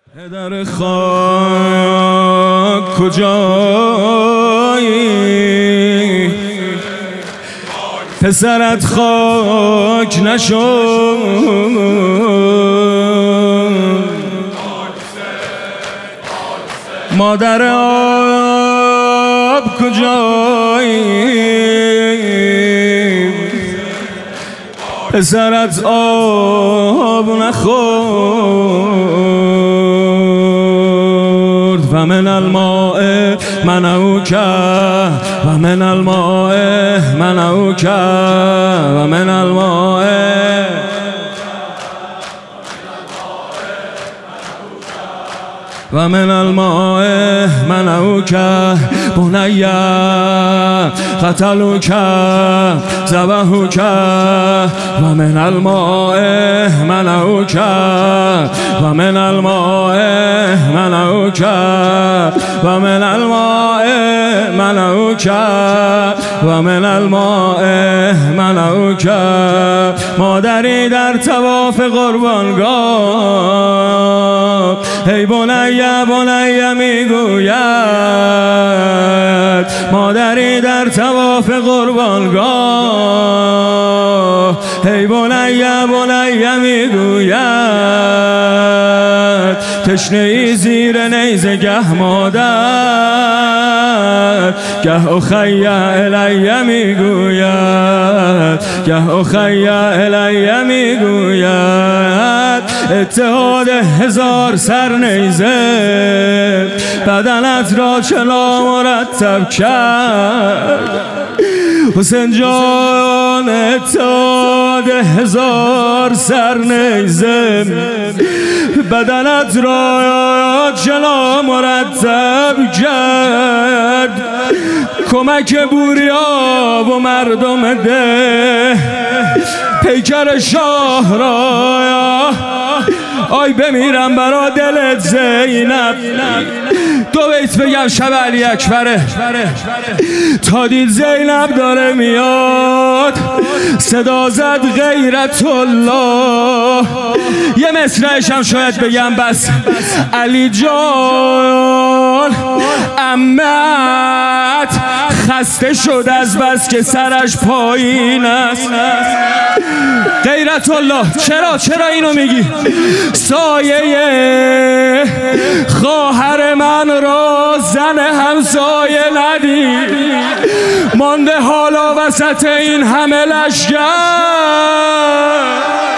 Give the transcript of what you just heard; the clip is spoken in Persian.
در خاک کجایی پسرت خاک نشد مادر آب کجایی پسرت آب نخورد و من الماء منعوک و من الماء منعوک و من الماء و من الماء منعوک بنی قتلوک ذبحوک و من الماء منعوک و من الماء منعوک و من الماء منعوک و من الماء منعوک مادری در طواف قربانگاه ای بنی بنی میگوید مادری در طواف قربانگاه ای بنی بنی میگوید تشنه ای زیر نیزه گه مادر گه اخی الی میگوید گه اخی الی میگوید اتحاد هزار سر نیزه بدنت را چلا مرتب کرد حسین جان اتحاد هزار سر نیزه بدنت را چلا مرتب کرد کمک بوریا و مردم ده پیکر شاه را آی بمیرم برا دلت زینب دو بیت بگم شب علی اکبره تا دید زینب داره میاد صدا زد غیرت الله یه مصرعش هم شاید بگم بس علی جان عمت خسته شد از بس که سرش پایین است غیرت الله چرا اینو میگی سایه خواهر من را زن همسایه ندید مانده حالا وسط این همه لشگر